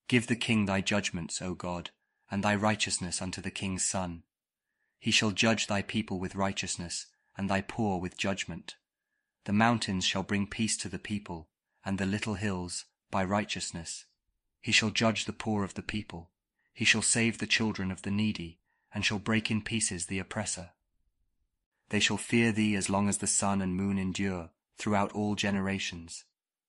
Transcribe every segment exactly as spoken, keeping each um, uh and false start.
Give the king thy judgments, O God, and thy righteousness unto the king's son. He shall judge thy people with righteousness, and thy poor with judgment. The mountains shall bring peace to the people, and the little hills by righteousness. He shall judge the poor of the people. He shall save the children of the needy, and shall break in pieces the oppressor. They shall fear thee as long as the sun and moon endure, throughout all generations.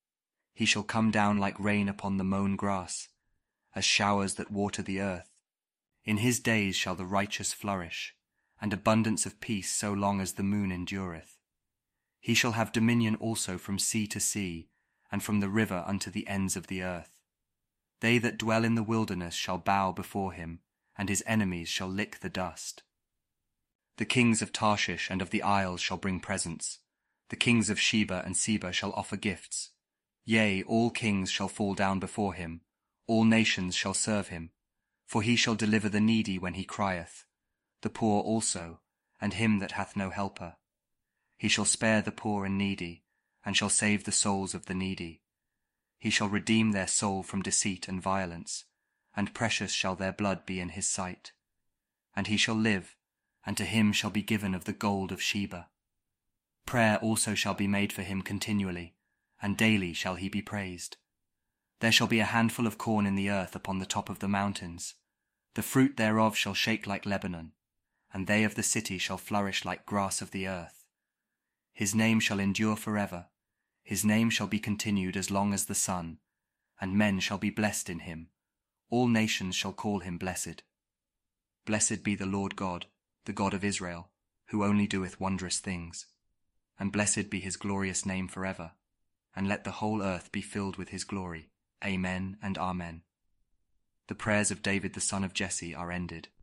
He shall come down like rain upon the mown grass, as showers that water the earth. In his days shall the righteous flourish, and abundance of peace so long as the moon endureth. He shall have dominion also from sea to sea, and from the river unto the ends of the earth. They that dwell in the wilderness shall bow before him, and his enemies shall lick the dust. The kings of Tarshish and of the isles shall bring presents. The kings of Sheba and Seba shall offer gifts. Yea, all kings shall fall down before him, all nations shall serve him. For he shall deliver the needy when he crieth, the poor also, and him that hath no helper. He shall spare the poor and needy, and shall save the souls of the needy. He shall redeem their soul from deceit and violence, and precious shall their blood be in his sight. And he shall live, and to him shall be given of the gold of Sheba. Prayer also shall be made for him continually, and daily shall he be praised. There shall be a handful of corn in the earth upon the top of the mountains. The fruit thereof shall shake like Lebanon, and they of the city shall flourish like grass of the earth. His name shall endure forever. His name shall be continued as long as the sun, and men shall be blessed in him. All nations shall call him blessed. Blessed be the Lord God, the God of Israel, who only doeth wondrous things. And blessed be his glorious name forever. And let the whole earth be filled with his glory. Amen and Amen. The prayers of David the son of Jesse are ended.